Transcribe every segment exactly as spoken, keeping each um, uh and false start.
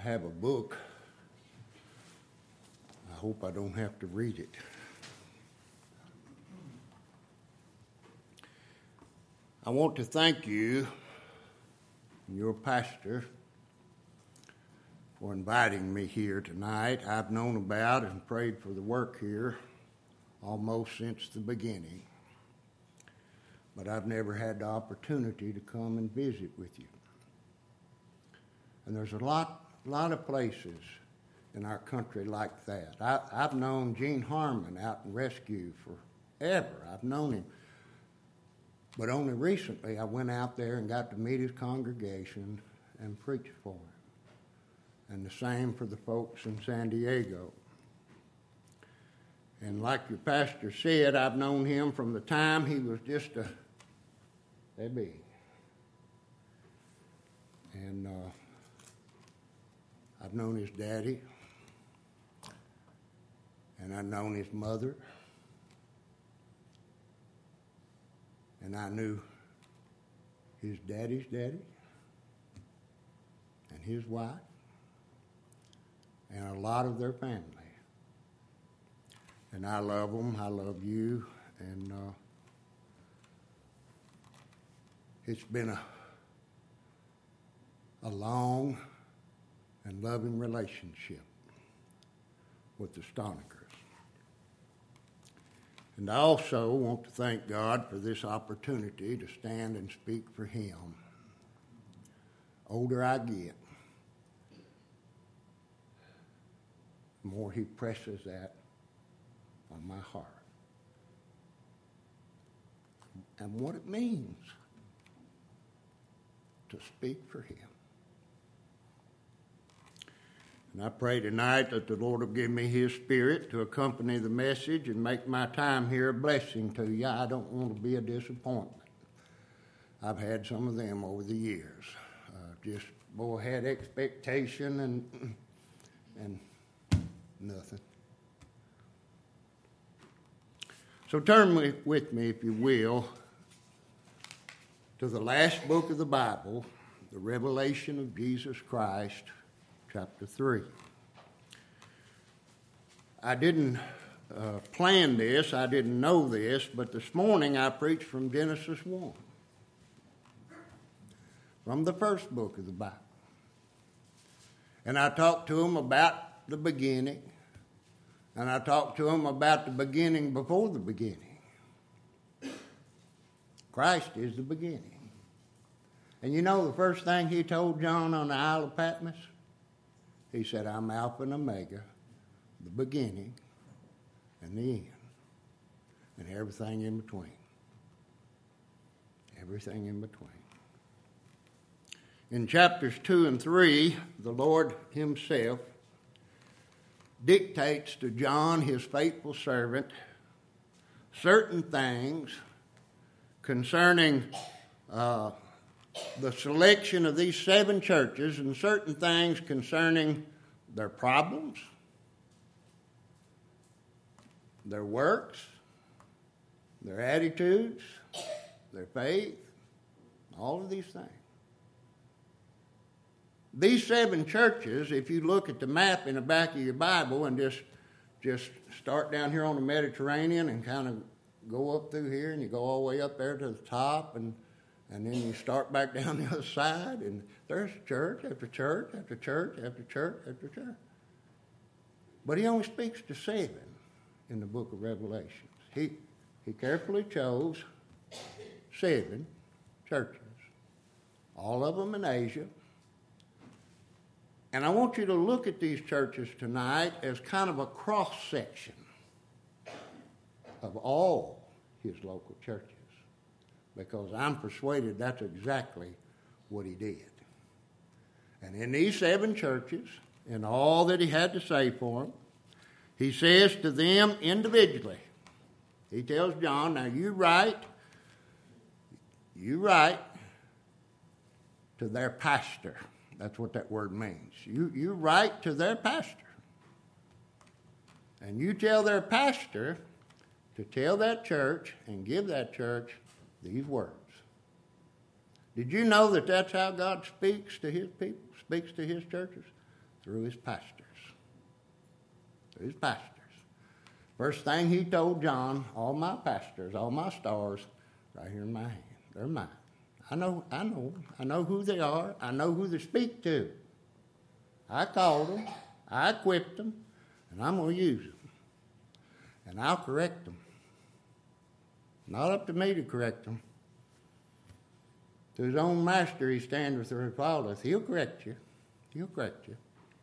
have a book. I hope I don't have to read it. I want to thank you, your pastor, for inviting me here tonight. I've known about and prayed for the work here almost since the beginning, but I've never had the opportunity to come and visit with you. And there's a lot, lot of places in our country like that. I, I've known Gene Harmon out in rescue forever. I've known him. But only recently I went out there and got to meet his congregation and preach for him. And the same for the folks in San Diego. And like your pastor said, I've known him from the time he was just a baby. And uh, I've known his daddy. And I've known his mother. And I knew his daddy's daddy and his wife and a lot of their family. And I love them. I love you. And uh, it's been a, a long and loving relationship with the Stoneckers. And I also want to thank God for this opportunity to stand and speak for him. The older I get, the more he presses that on my heart. And what it means to speak for him. And I pray tonight that the Lord will give me his spirit to accompany the message and make my time here a blessing to you. I don't want to be a disappointment. I've had some of them over the years. Uh, just, boy, had expectation and, and nothing. So turn with, with me, if you will, to the last book of the Bible, the Revelation of Jesus Christ, chapter three. I didn't uh, plan this, I didn't know this, but this morning I preached from Genesis one, from the first book of the Bible. And I talked to them about the beginning, and I talked to them about the beginning before the beginning. Christ is the beginning. And you know the first thing he told John on the Isle of Patmos? He said, I'm Alpha and Omega, the beginning and the end, and everything in between. Everything in between. In chapters two and three, the Lord himself dictates to John, his faithful servant, certain things concerning uh, the selection of these seven churches and certain things concerning their problems, their works, their attitudes, their faith, all of these things. These seven churches, if you look at the map in the back of your Bible and just, just start down here on the Mediterranean and kind of go up through here and you go all the way up there to the top and And then you start back down the other side, and there's church after church after church after church after church. But he only speaks to seven in the book of Revelation. He, he carefully chose seven churches, all of them in Asia. And I want you to look at these churches tonight as kind of a cross-section of all his local churches. Because I'm persuaded that's exactly what he did. And in these seven churches, in all that he had to say for them, he says to them individually, he tells John, now you write, you write to their pastor. That's what that word means. You, you write to their pastor. And you tell their pastor to tell that church and give that church these words. Did you know that that's how God speaks to his people, speaks to his churches? Through his pastors. Through his pastors. First thing he told John, all my pastors, all my stars, right here in my hand. They're mine. I know, I know. I know who they are. I know who they speak to. I called them. I equipped them. And I'm going to use them. And I'll correct them. Not up to me to correct them. To his own master he standeth or he falleth. He'll correct you. He'll correct you.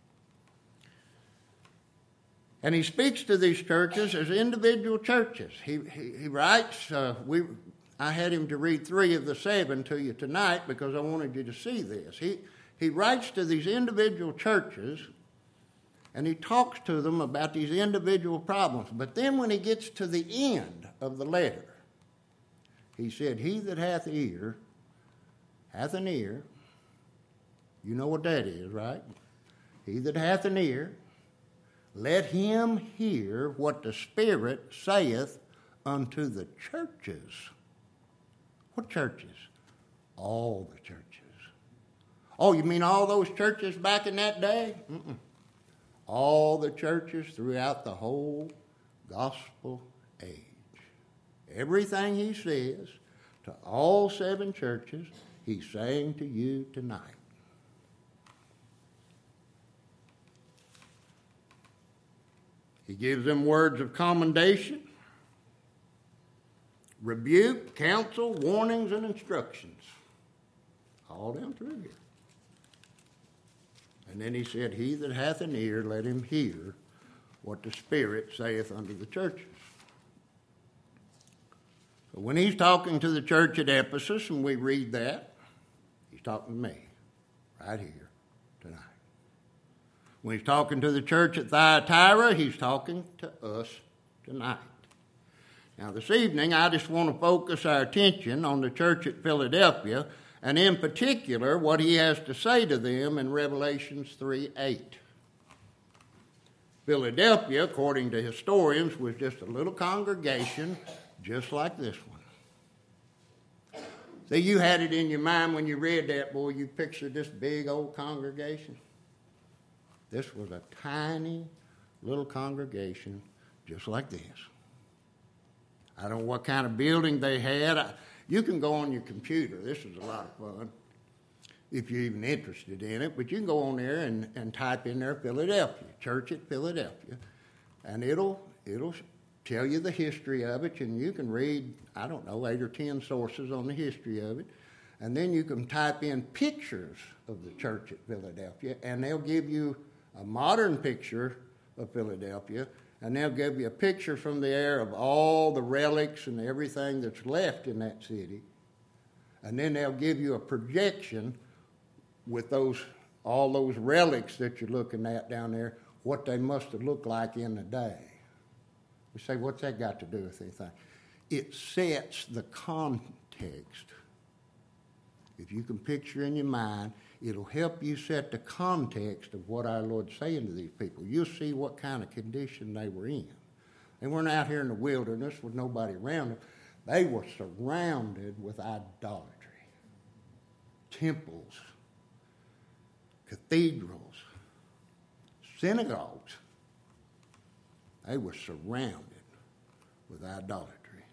And he speaks to these churches as individual churches. He, he, he writes, uh, we, I had him to read three of the seven to you tonight because I wanted you to see this. He, he writes to these individual churches and he talks to them about these individual problems. But then when he gets to the end of the letter, he said, he that hath ear, hath an ear. You know what that is, right? He that hath an ear, let him hear what the Spirit saith unto the churches. What churches? All the churches. Oh, you mean all those churches back in that day? Mm-mm. All the churches throughout the whole gospel age. Everything he says to all seven churches, he's saying to you tonight. He gives them words of commendation, rebuke, counsel, warnings, and instructions. All down through here. And then he said, he that hath an ear, let him hear what the Spirit saith unto the churches. So when he's talking to the church at Ephesus, and we read that, he's talking to me right here tonight. When he's talking to the church at Thyatira, he's talking to us tonight. Now this evening, I just want to focus our attention on the church at Philadelphia, and in particular, what he has to say to them in Revelations three eight. Philadelphia, according to historians, was just a little congregation just like this one. See, you had it in your mind when you read that, boy, you pictured this big old congregation. This was a tiny little congregation just like this. I don't know what kind of building they had. I, you can go on your computer. This is a lot of fun if you're even interested in it. But you can go on there and, and type in there Philadelphia, Church at Philadelphia. And it'll it'll tell you the history of it. And you can read, I don't know, eight or ten sources on the history of it. And then you can type in pictures of the church at Philadelphia. And they'll give you a modern picture of Philadelphia. And they'll give you a picture from the air of all the relics and everything that's left in that city. And then they'll give you a projection with those all those relics that you're looking at down there, what they must have looked like in the day. You say, what's that got to do with anything? It sets the context. If you can picture in your mind, it'll help you set the context of what our Lord's saying to these people. You'll see what kind of condition they were in. They weren't out here in the wilderness with nobody around them. They were surrounded with idolatry. Temples, cathedrals, synagogues. They were surrounded with idolatry.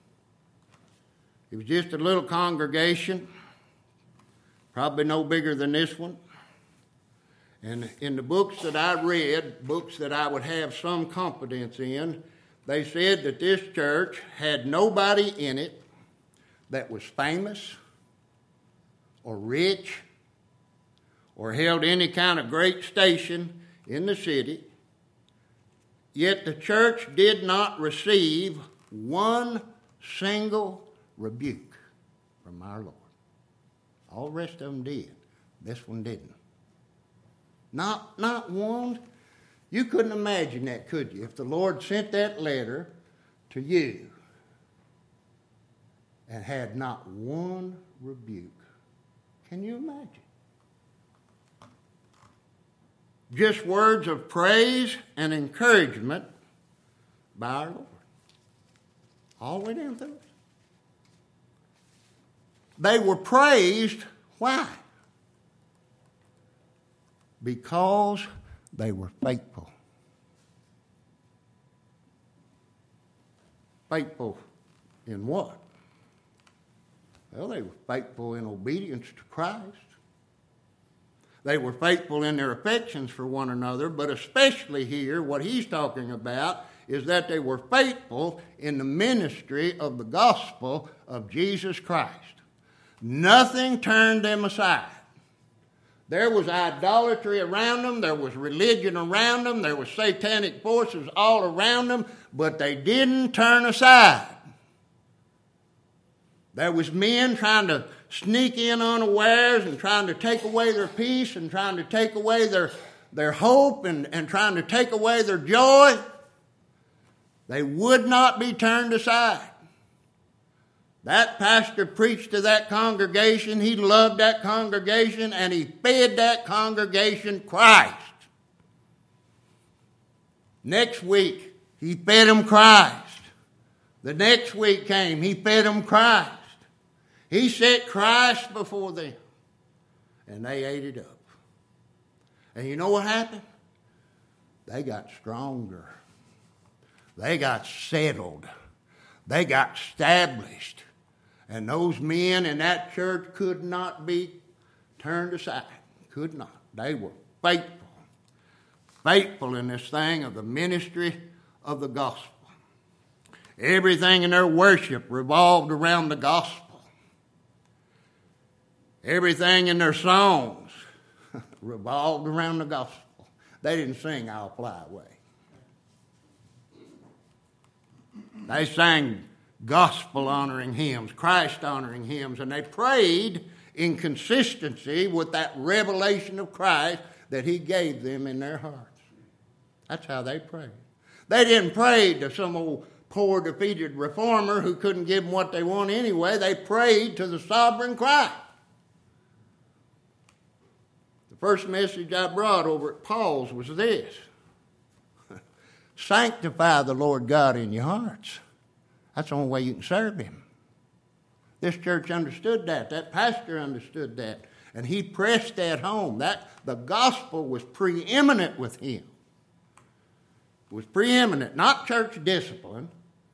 It was just a little congregation, probably no bigger than this one. And in the books that I read, books that I would have some confidence in, they said that this church had nobody in it that was famous or rich or held any kind of great station in the city. Yet the church did not receive one single rebuke from our Lord. All the rest of them did. This one didn't. Not, not one. You couldn't imagine that, could you? If the Lord sent that letter to you and had not one rebuke. Can you imagine? Just words of praise and encouragement by our Lord. All the way down through it. They were praised. Why? Because They were faithful. Faithful in what? Well, they were faithful in obedience to Christ. They were faithful in their affections for one another, but especially here, what he's talking about is that they were faithful in the ministry of the gospel of Jesus Christ. Nothing turned them aside. There was idolatry around them, there was religion around them, there was satanic forces all around them, but they didn't turn aside. There was men trying to sneak in unawares and trying to take away their peace and trying to take away their, their hope and, and trying to take away their joy. They would not be turned aside. That pastor preached to that congregation. He loved that congregation and he fed that congregation Christ. Next week, he fed them Christ. The next week came, he fed them Christ. He set Christ before them. And they ate it up. And you know what happened? They got stronger. They got settled. They got established. And those men in that church could not be turned aside. Could not. They were faithful. Faithful in this thing of the ministry of the gospel. Everything in their worship revolved around the gospel. Everything in their songs revolved around the gospel. They didn't sing "I'll Fly Away." They sang gospel-honoring hymns, Christ-honoring hymns, and they prayed in consistency with that revelation of Christ that he gave them in their hearts. That's how they prayed. They didn't pray to some old poor, defeated reformer who couldn't give them what they want anyway. They prayed to the sovereign Christ. The first message I brought over at Paul's was this: sanctify the Lord God in your hearts. That's the only way you can serve him. This church understood that. That pastor understood that. And he pressed that home. That the gospel was preeminent with him. It was preeminent, not church discipline.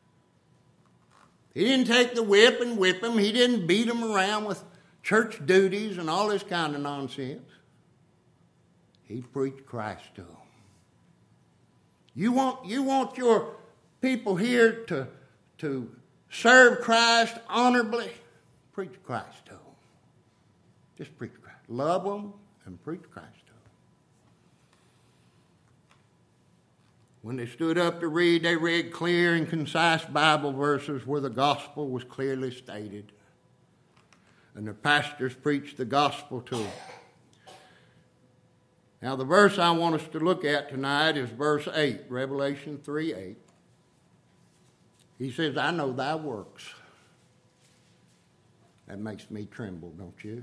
He didn't take the whip and whip them. He didn't beat them around with church duties and all this kind of nonsense. He preached Christ to them. You want, you want your people here to, to serve Christ honorably? Preach Christ to them. Just preach Christ. Love them and preach Christ to them. When they stood up to read, they read clear and concise Bible verses where the gospel was clearly stated. And the pastors preached the gospel to them. Now, the verse I want us to look at tonight is verse eight, Revelation three eight. He says, I know thy works. That makes me tremble, don't you?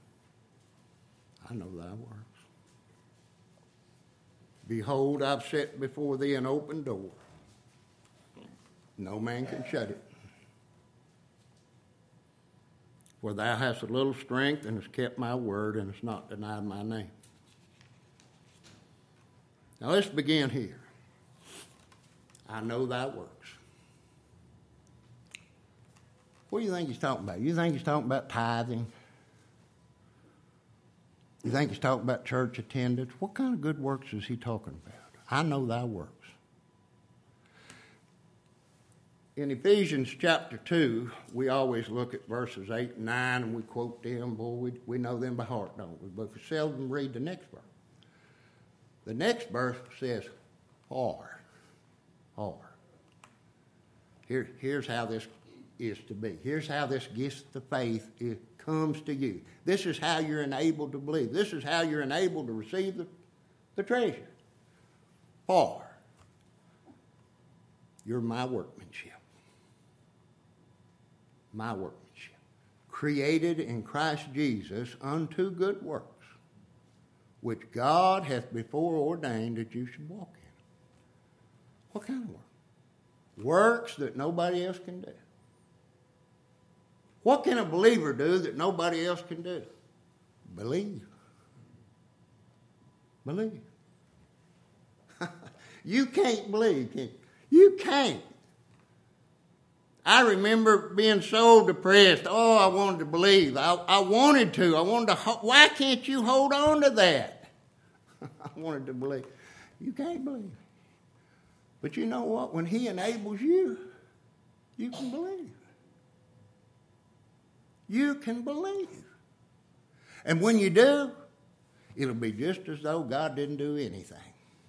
I know thy works. Behold, I've set before thee an open door. No man can shut it. For thou hast a little strength and hast kept my word and hast not denied my name. Now let's begin here. I know thy works. What do you think he's talking about? You think he's talking about tithing? You think he's talking about church attendance? What kind of good works is he talking about? I know thy works. In Ephesians chapter two, we always look at verses eight and nine and we quote them. Boy, we, we know them by heart, don't we? But we seldom read the next verse. The next verse says, or. Or. Here, here's how this is to be. Here's how this gift of faith is, comes to you. This is how you're enabled to believe. This is how you're enabled to receive the, the treasure. For you're my workmanship. My workmanship. Created in Christ Jesus unto good works, which God hath before ordained that you should walk in. What kind of work? Works that nobody else can do. What can a believer do that nobody else can do? Believe. Believe. You can't believe, can you? You can't. I remember being so depressed. Oh, I wanted to believe. I, I wanted to. I wanted to. Ho- Why can't you hold on to that? I wanted to believe. You can't believe. But you know what? When he enables you, you can believe. You can believe. And when you do, it'll be just as though God didn't do anything.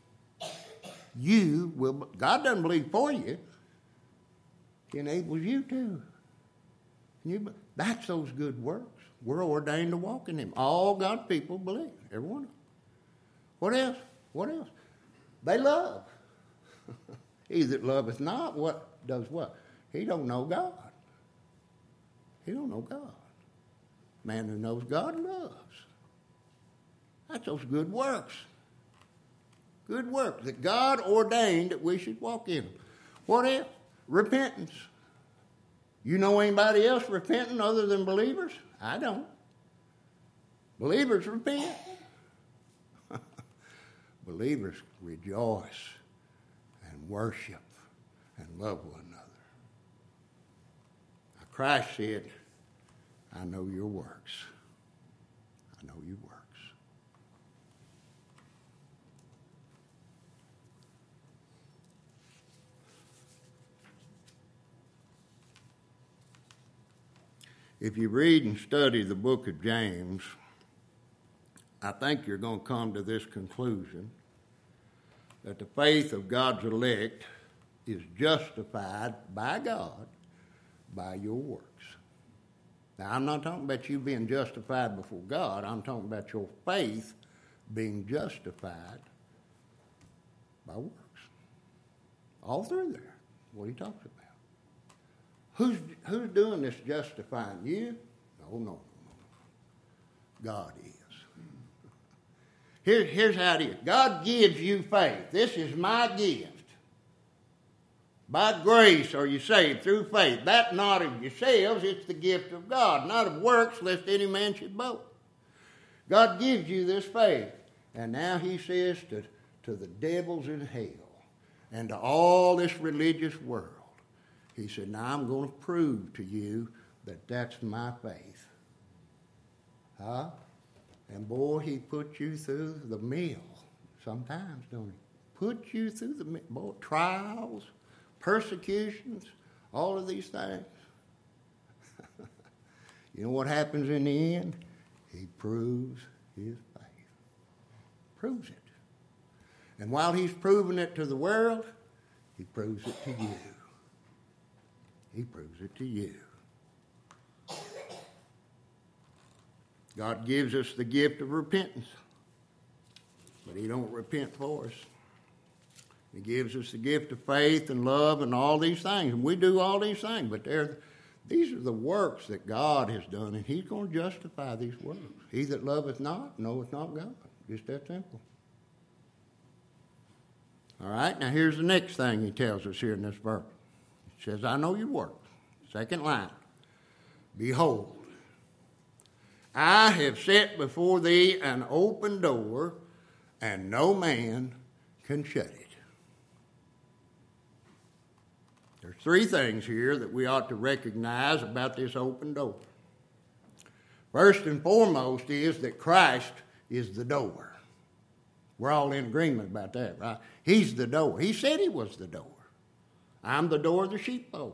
You will. God doesn't believe for you. He enables you to. You, that's those good works. We're ordained to walk in them. All God's people believe. Every one of them. What else? What else? They love. He that loveth not, what does what? He don't know God. He don't know God. Man who knows God loves. That's those good works. Good works that God ordained that we should walk in them. What else? Repentance. You know anybody else repenting other than believers? I don't. Believers repent. Believers rejoice and worship and love one another. Now Christ said, I know your works. I know your works. If you read and study the book of James, I think you're going to come to this conclusion, that the faith of God's elect is justified by God by your works. Now, I'm not talking about you being justified before God. I'm talking about your faith being justified by works. All through there, what he talks about. Who's, who's doing this justifying? You? No, no, no, no. God is. Here, here's how it is. God gives you faith. This is my gift. By grace are you saved through faith. That not of yourselves, it's the gift of God, not of works, lest any man should boast. God gives you this faith. And now he says to, to the devils in hell and to all this religious world, he said, now I'm going to prove to you that that's my faith. Huh? And boy, he put you through the mill sometimes, don't he? Put you through the mill. Boy, trials, persecutions, all of these things. You know what happens in the end? He proves his faith. Proves it. And while he's proving it to the world, he proves it to you. He proves it to you. God gives us the gift of repentance, but he don't repent for us. He gives us the gift of faith and love and all these things, and we do all these things, but they're, these are the works that God has done, and he's going to justify these works. He that loveth not, knoweth not God. Just that simple. All right, now here's the next thing he tells us here in this verse. He says, I know your works. Second line. Behold, I have set before thee an open door, and no man can shut it. There's three things here that we ought to recognize about this open door. First and foremost is that Christ is the door. We're all in agreement about that, right? He's the door. He said he was the door. I'm the door of the sheepfold.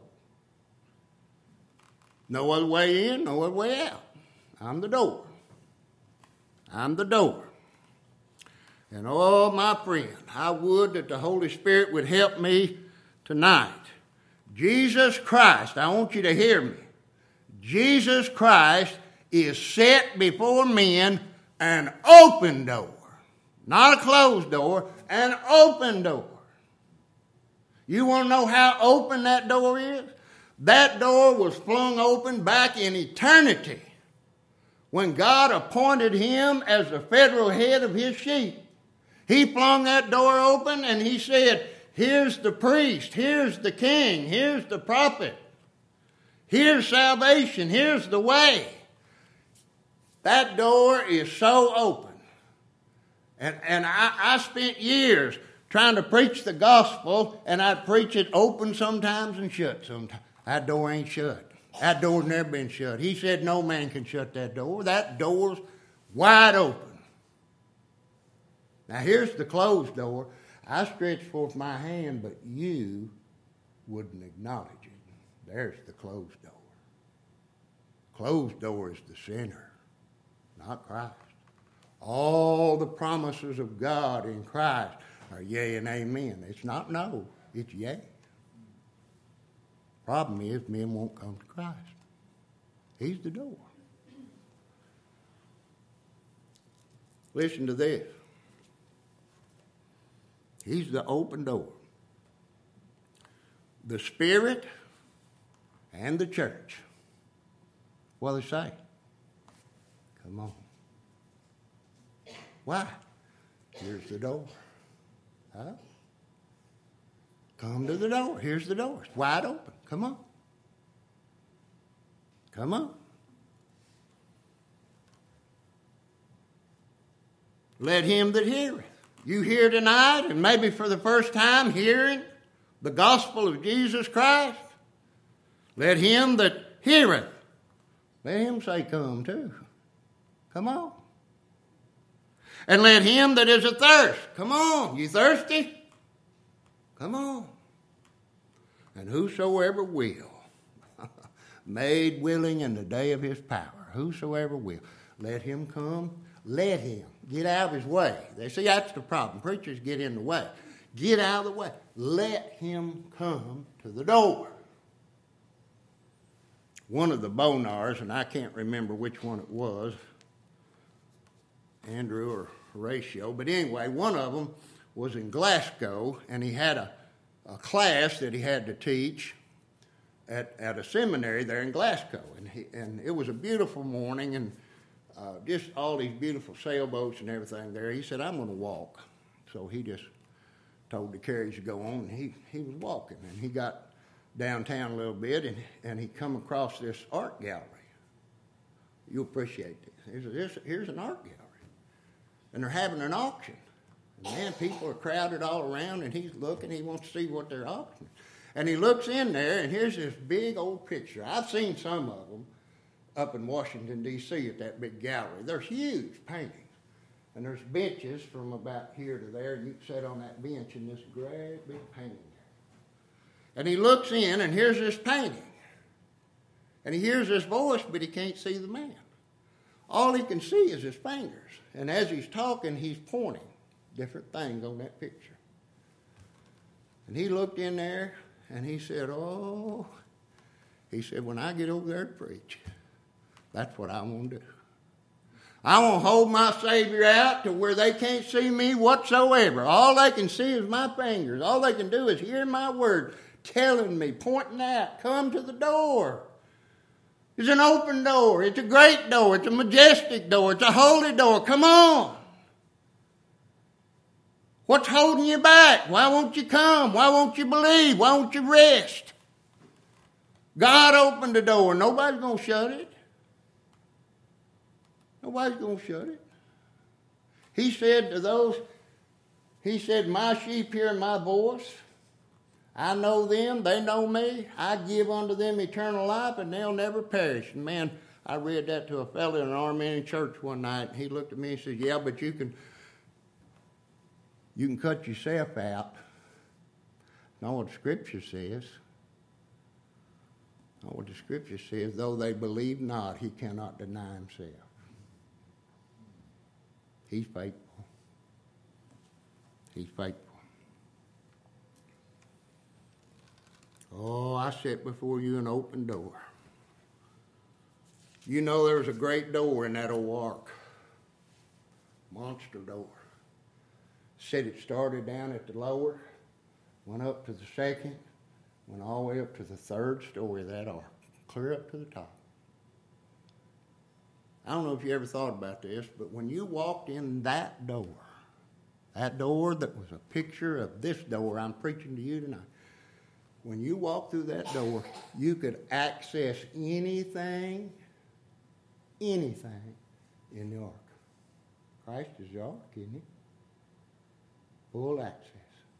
No other way in, no other way out. I'm the door. I'm the door. And oh, my friend, I would that the Holy Spirit would help me tonight. Jesus Christ, I want you to hear me. Jesus Christ is set before men an open door. Not a closed door, an open door. You want to know how open that door is? That door was flung open back in eternity when God appointed him as the federal head of his sheep. He flung that door open and he said, here's the priest, here's the king, here's the prophet, here's salvation, here's the way. That door is so open. And, and I, I spent years trying to preach the gospel, and I'd preach it open sometimes and shut sometimes. That door ain't shut. That door's never been shut. He said no man can shut that door. That door's wide open. Now here's the closed door. I stretched forth my hand, but you wouldn't acknowledge it. There's the closed door. Closed door is the sinner, not Christ. All the promises of God in Christ are yea and amen. It's not no, it's yea. Problem is, men won't come to Christ. He's the door. Listen to this. He's the open door. The Spirit and the church. What do they say? Come on. Why? Here's the door. Huh? Come to the door. Here's the door. It's wide open. Come on. Come on. Let him that heareth. You here tonight, and maybe for the first time hearing the gospel of Jesus Christ, let him that heareth, let him say come too. Come on. And let him that is athirst, come on. You thirsty? Come on. And whosoever will, made willing in the day of his power, whosoever will, let him come, let him. Get out of his way. They see that's the problem. Preachers get in the way. Get out of the way. Let him come to the door. One of the Bonars, and I can't remember which one it was, Andrew or Horatio, but anyway, one of them was in Glasgow, and he had a, a class that he had to teach at, at a seminary there in Glasgow. And, he, and it was a beautiful morning, and Uh, just all these beautiful sailboats and everything there. He said, I'm going to walk. So he just told the carriage to go on, and he, he was walking. And he got downtown a little bit, and, and he come across this art gallery. You'll appreciate this. Here's, here's, here's an art gallery. And they're having an auction. And man, people are crowded all around, and he's looking. He wants to see what they're auctioning. And he looks in there, and here's this big old picture. I've seen some of them up in Washington, D C at that big gallery. They're huge paintings. And there's benches from about here to there, and you can sit on that bench in this great big painting. And he looks in, and here's this painting. And he hears this voice, but he can't see the man. All he can see is his fingers. And as he's talking, he's pointing different things on that picture. And he looked in there, and he said, oh, he said, when I get over there to preach, that's what I want to do. I want to hold my Savior out to where they can't see me whatsoever. All they can see is my fingers. All they can do is hear my word telling me, pointing out, come to the door. It's an open door. It's a great door. It's a majestic door. It's a holy door. Come on. What's holding you back? Why won't you come? Why won't you believe? Why won't you rest? God opened the door. Nobody's going to shut it. Nobody's going to shut it. He said to those, he said, my sheep hear my voice. I know them. They know me. I give unto them eternal life, and they'll never perish. And man, I read that to a fellow in an Armenian church one night, and he looked at me and said, yeah, but you can, you can cut yourself out. Know what the Scripture says. Know what the Scripture says. Though they believe not, he cannot deny himself. He's faithful. He's faithful. Oh, I set before you an open door. You know there's a great door in that old ark. Monster door. Said it started down at the lower, went up to the second, went all the way up to the third story of that ark, clear up to the top. I don't know if you ever thought about this, but when you walked in that door, that door that was a picture of this door I'm preaching to you tonight, when you walked through that door, you could access anything, anything in the ark. Christ is the ark, isn't he? Full access.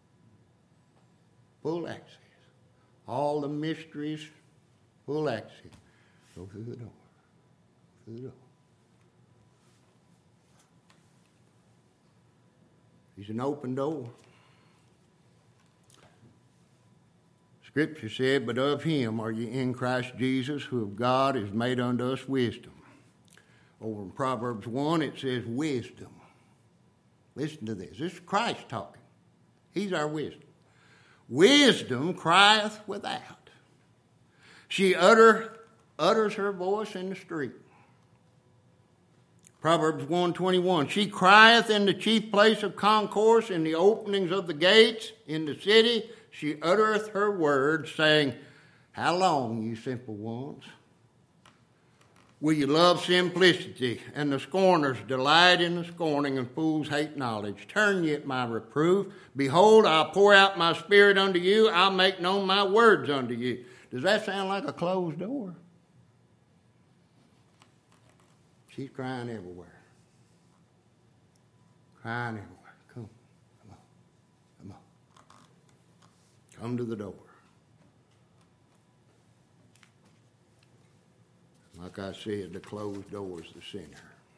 Full access. All the mysteries, full access. Go through the door. Through the door. He's an open door. Scripture said, but of him are ye in Christ Jesus, who of God is made unto us wisdom. Over in Proverbs one, it says wisdom. Listen to this. This is Christ talking. He's our wisdom. Wisdom crieth without. She utter, utters her voice in the street. Proverbs one twenty-one, she crieth in the chief place of concourse, in the openings of the gates, in the city. She uttereth her word, saying, how long, you simple ones? Will you love simplicity, and the scorners delight in the scorning, and fools hate knowledge? Turn ye at my reproof. Behold, I'll pour out my spirit unto you. I'll make known my words unto you. Does that sound like a closed door? She's crying everywhere. Crying everywhere. Come. Come on. Come on. Come to the door. Like I said, the closed door is the sinner.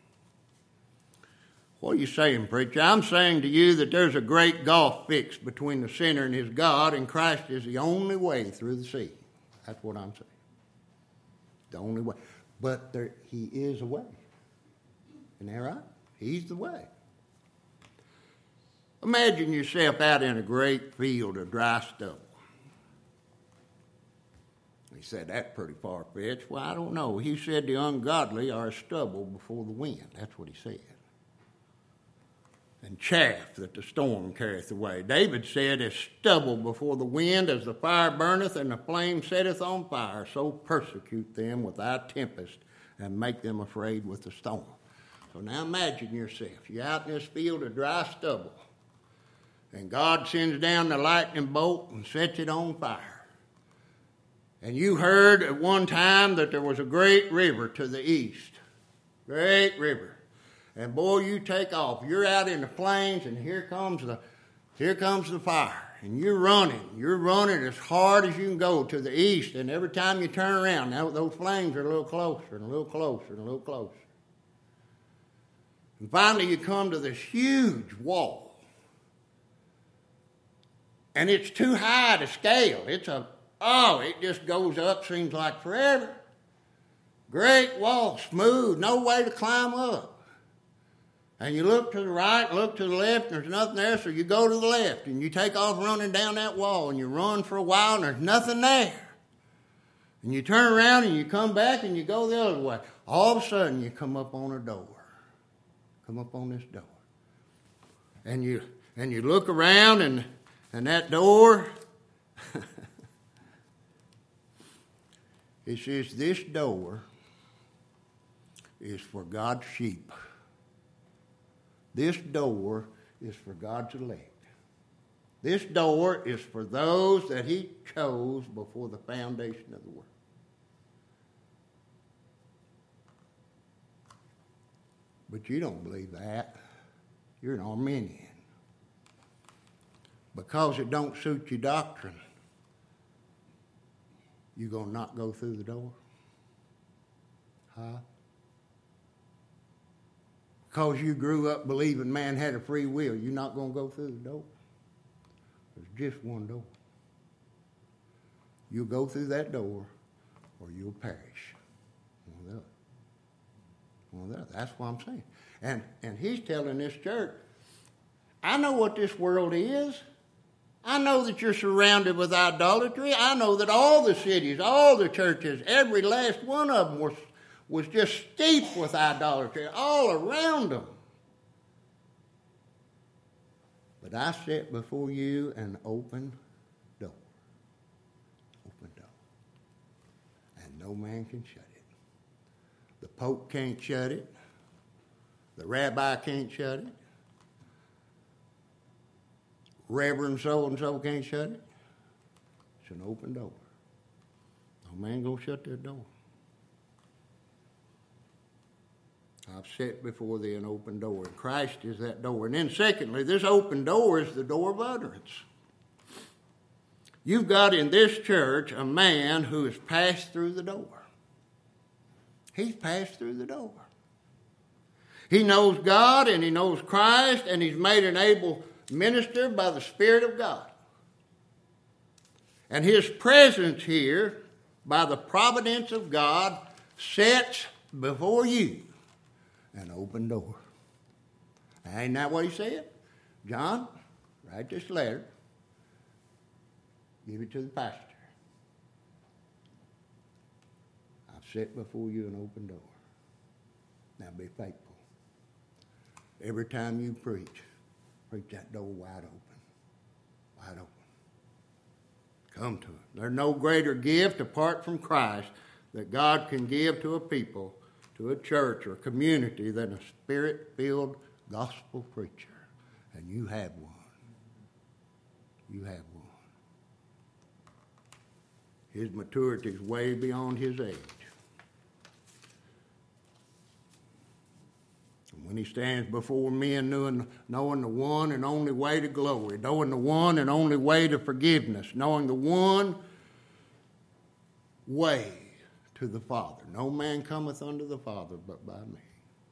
What are you saying, preacher? I'm saying to you that there's a great gulf fixed between the sinner and his God, and Christ is the only way through the sea. That's what I'm saying. The only way. But there, he is a way. Isn't that right? He's the way. Imagine yourself out in a great field of dry stubble. He said, that's pretty far-fetched. Well, I don't know. He said the ungodly are stubble before the wind. That's what he said. And chaff that the storm carrieth away. David said, as stubble before the wind, as the fire burneth and the flame setteth on fire, so persecute them without tempest and make them afraid with the storm. So now imagine yourself. You're out in this field of dry stubble, and God sends down the lightning bolt and sets it on fire. And you heard at one time that there was a great river to the east. Great river. And boy, you take off. You're out in the plains, and here comes the here comes the fire. And you're running. You're running as hard as you can go to the east. And every time you turn around, now those flames are a little closer and a little closer and a little closer. And finally you come to this huge wall. And it's too high to scale. It's a Oh, it just goes up, seems like forever. Great wall, smooth, no way to climb up. And you look to the right, look to the left, and there's nothing there, so you go to the left, and you take off running down that wall, and you run for a while, and there's nothing there. And you turn around, and you come back, and you go the other way. All of a sudden, you come up on a door. Come up on this door. And you and you look around, and, and that door... It says this door is for God's sheep. This door is for God's elect. This door is for those that he chose before the foundation of the world. But you don't believe that. You're an Arminian. Because it don't suit your doctrine, you going to not go through the door? Huh? Because you grew up believing man had a free will, you're not going to go through the door? There's just one door. You'll go through that door or you'll perish. One or the other. One or the other. That's what I'm saying. And, and he's telling this church, I know what this world is. I know that you're surrounded with idolatry. I know that all the cities, all the churches, every last one of them was, was just steeped with idolatry all around them. But I set before you an open door. Open door. And no man can shut it. The Pope can't shut it. The rabbi can't shut it. Reverend so-and-so can't shut it. It's an open door. No man gonna shut that door. I've set before thee an open door, and Christ is that door. And then secondly, this open door is the door of utterance. You've got in this church a man who has passed through the door. He's passed through the door. He knows God and he knows Christ, and he's made an able minister by the Spirit of God. And his presence here, by the providence of God, sets before you an open door. Ain't that what he said? John, write this letter. Give it to the pastor. I've set before you an open door. Now be faithful. Every time you preach, preach that door wide open. Wide open. Come to it. There's no greater gift apart from Christ that God can give to a people, to a church or community than a spirit-filled gospel preacher. And you have one. You have one. His maturity is way beyond his age. And when he stands before men knowing, knowing the one and only way to glory, knowing the one and only way to forgiveness, knowing the one way to the Father. No man cometh unto the Father but by me.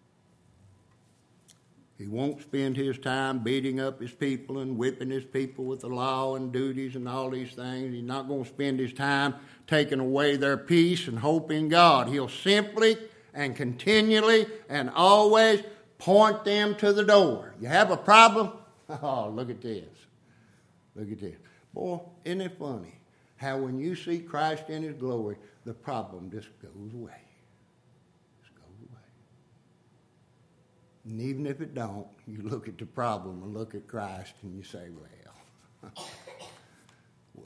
He won't spend his time beating up his people and whipping his people with the law and duties and all these things. He's not going to spend his time taking away their peace and hope in God. He'll simply and continually and always point them to the door. You have a problem? Oh, look at this. Look at this. Boy, isn't it funny how when you see Christ in his glory, the problem just goes away. And even if it don't, you look at the problem and look at Christ and you say, well, well.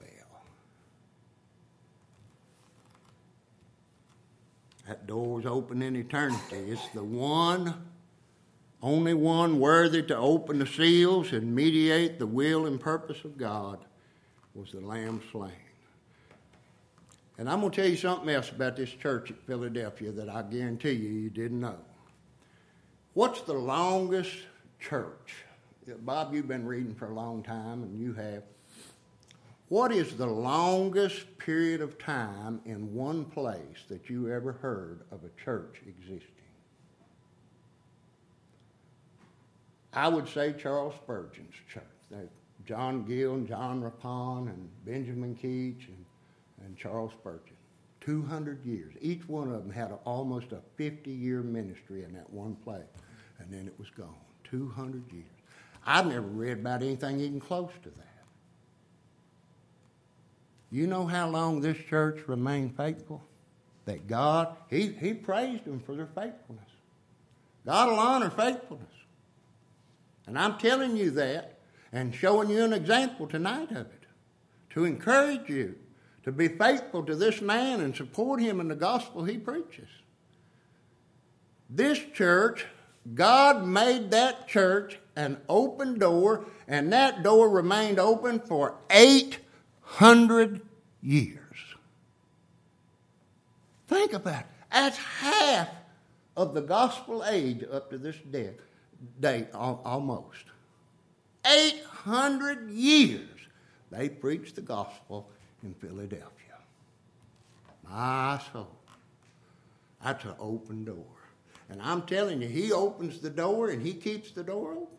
That door's open in eternity. It's the one, only one worthy to open the seals and mediate the will and purpose of God was the Lamb slain. And I'm going to tell you something else about this church at Philadelphia that I guarantee you you didn't know. What's the longest church? Bob, you've been reading for a long time, and you have. What is the longest period of time in one place that you ever heard of a church existing? I would say Charles Spurgeon's church. John Gill and John Rapon and Benjamin Keach and, and Charles Spurgeon. two hundred years. Each one of them had a, almost a fifty-year ministry in that one place. And then it was gone. two hundred years. I've never read about anything even close to that. You know how long this church remained faithful? That God, he, he praised them for their faithfulness. God will honor faithfulness. And I'm telling you that and showing you an example tonight of it to encourage you to be faithful to this man and support him in the gospel he preaches. This church, God made that church an open door, and that door remained open for eight hundred years. Think about it. That's half of the gospel age up to this day, date, almost. eight hundred years they preached the gospel in Philadelphia. My soul. That's an open door. And I'm telling you, he opens the door and he keeps the door open.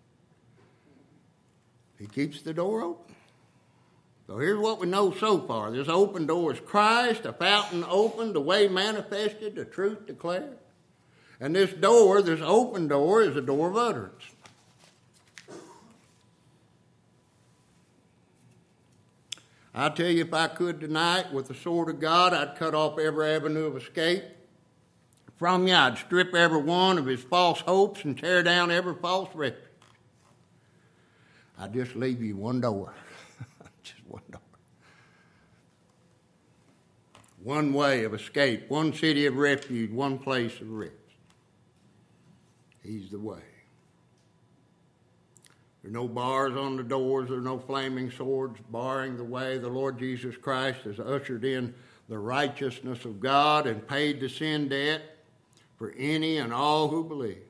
He keeps the door open. So here's what we know so far. This open door is Christ, a fountain opened, the way manifested, the truth declared. And this door, this open door, is a door of utterance. I tell you, if I could tonight, with the sword of God, I'd cut off every avenue of escape from you. I'd strip every one of his false hopes and tear down every false refuge. I'd just leave you one door. Just one door. One way of escape, one city of refuge, one place of rest. He's the way. There are no bars on the doors. There are no flaming swords barring the way. The Lord Jesus Christ has ushered in the righteousness of God and paid the sin debt for any and all who believe.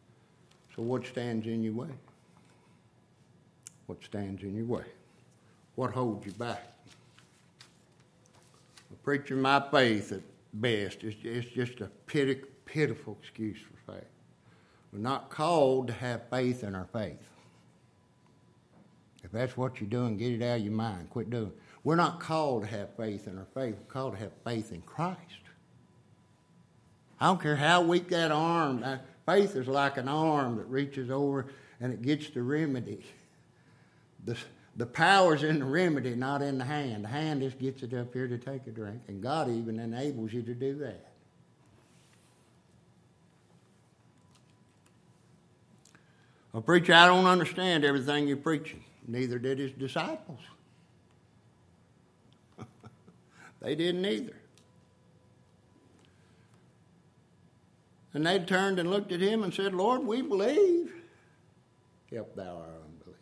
So what stands in your way? What stands in your way? What holds you back? Well, preacher, my faith at best is it's just a pity, pitiful excuse for faith. We're not called to have faith in our faith. If that's what you're doing, get it out of your mind. Quit doing it. We're not called to have faith in our faith. We're called to have faith in Christ. I don't care how weak that arm. Faith is like an arm that reaches over and it gets the remedy. The, the power's in the remedy, not in the hand. The hand just gets it up here to take a drink. And God even enables you to do that. Well, preacher, I don't understand everything you're preaching. Neither did his disciples. They didn't either. And they turned and looked at him and said, Lord, we believe. Help thou our unbelief.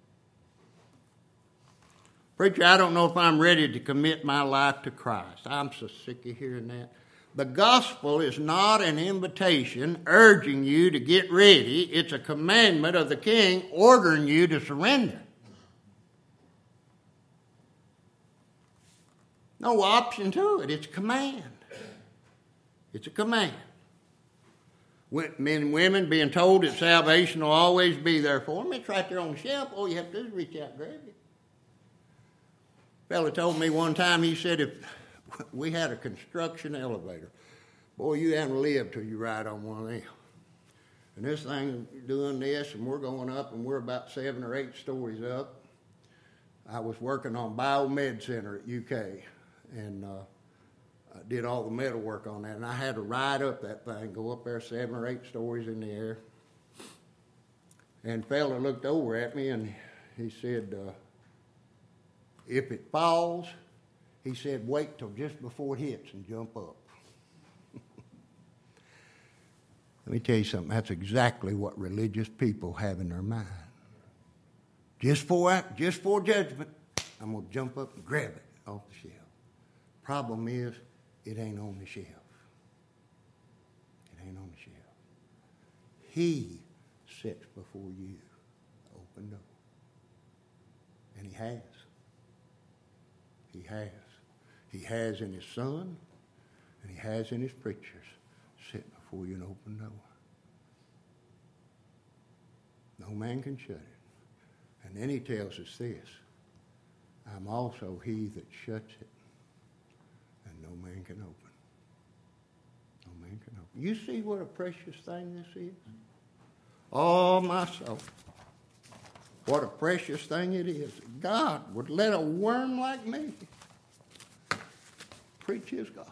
Preacher, I don't know if I'm ready to commit my life to Christ. I'm so sick of hearing that. The gospel is not an invitation urging you to get ready. It's a commandment of the King ordering you to surrender. No option to it. It's a command. It's a command. Men and women being told that salvation will always be there for them. It's right there on the shelf. All you have to do is reach out and grab it. A fella told me one time, he said, if we had a construction elevator, boy, you haven't lived till you ride on one of them. And this thing doing this, and we're going up, and we're about seven or eight stories up. I was working on Biomed Center at U K, and uh, I did all the metal work on that, and I had to ride up that thing, go up there seven or eight stories in the air. And the fella looked over at me, and he said, uh, if it falls, he said, wait till just before it hits and jump up. Let me tell you something. That's exactly what religious people have in their mind. Just for, just for judgment, I'm going to jump up and grab it off the shelf. Problem is, it ain't on the shelf. It ain't on the shelf. He sits before you, open door. And he has. He has. He has in his son, and he has in his preachers, sit before you an open door. No man can shut it. And then he tells us this, I'm also he that shuts it, and no man can open. No man can open. You see what a precious thing this is? Oh, my soul. What a precious thing it is. God would let a worm like me preach his gospel.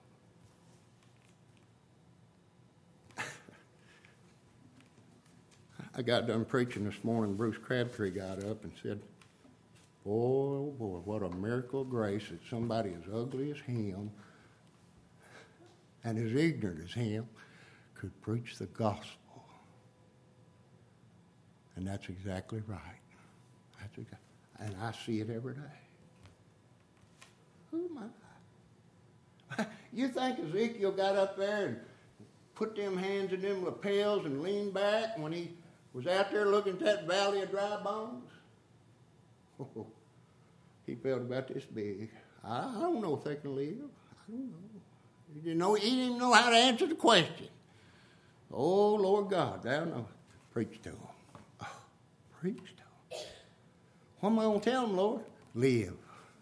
I got done preaching this morning. Bruce Crabtree got up and said, boy, oh boy, what a miracle of grace that somebody as ugly as him and as ignorant as him could preach the gospel. And that's exactly right. That's exactly, and I see it every day. Who am I? You think Ezekiel got up there and put them hands in them lapels and leaned back when he was out there looking at that valley of dry bones? Oh, he felt about this big. I, I don't know if they can live. I don't know. He didn't know. He didn't even know how to answer the question. Oh, Lord God, thou know. Preach to him. Oh, preach to him. What am I going to tell him, Lord? Live.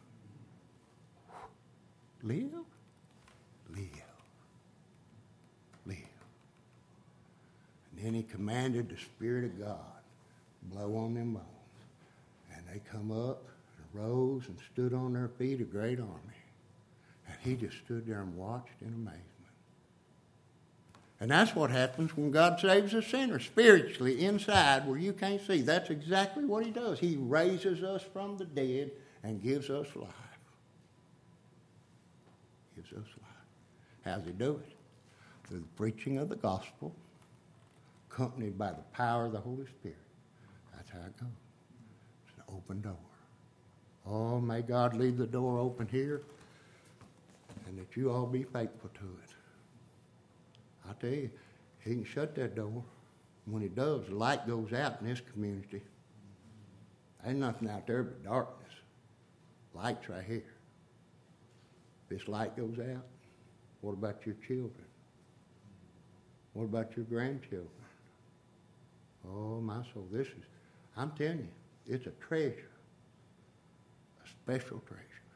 Live. Live. Live. And then he commanded the Spirit of God to blow on them bones. And they come up and rose and stood on their feet, a great army. And he just stood there and watched in amazement. And that's what happens when God saves a sinner, spiritually, inside, where you can't see. That's exactly what he does. He raises us from the dead and gives us life. Gives us life. How's he do it? Through the preaching of the gospel, accompanied by the power of the Holy Spirit. That's how it goes. It's an open door. Oh, may God leave the door open here, and that you all be faithful to it. I tell you, he can shut that door. When he does, the light goes out in this community. Ain't nothing out there but darkness. Light's right here. This light goes out, what about your children? What about your grandchildren? Oh, my soul, this is, I'm telling you, it's a treasure, a special treasure.